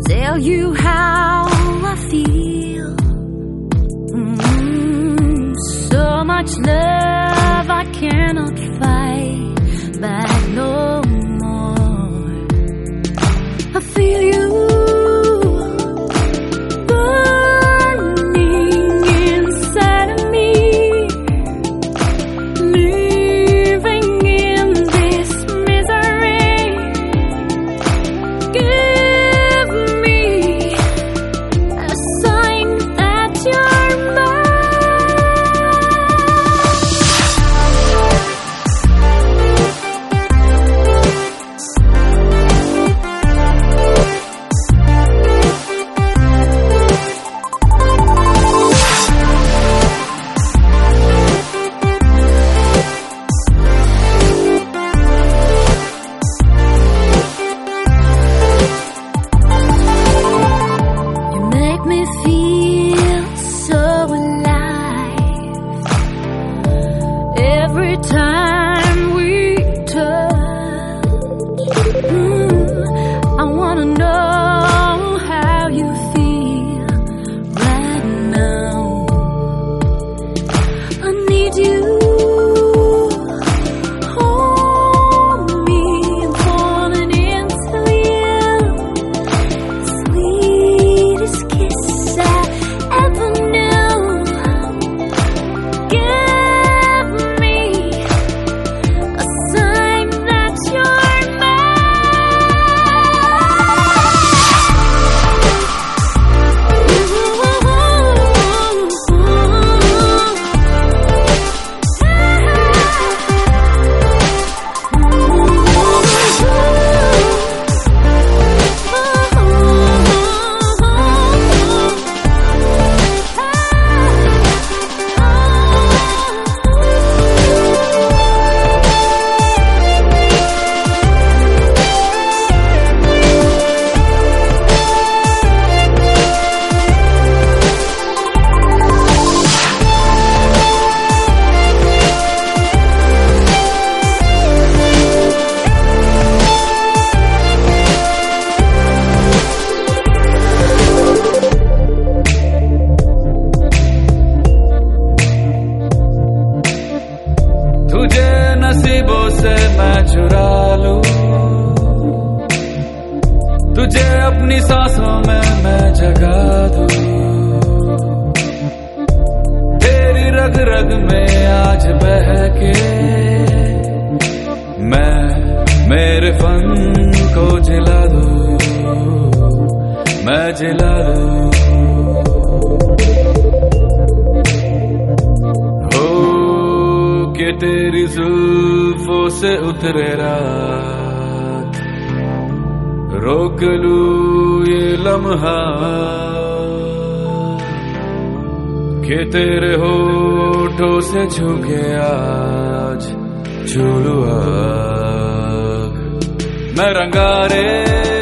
tell you how I feel. So much love I cannot fight back no more. I feel you नसीबों से मैं चुरा लूं, तुझे अपनी सांसों में मैं जगा दूं, तेरी रग रग में आज बह के मैं मेरे फन को जिला दूं, मैं जिला दूं। कि तेरी जुल्फों से उतरे रात, रोक लूं ये लम्हा, कि तेरे होठों से झुके आज छू लूं आग। मैं रंगारे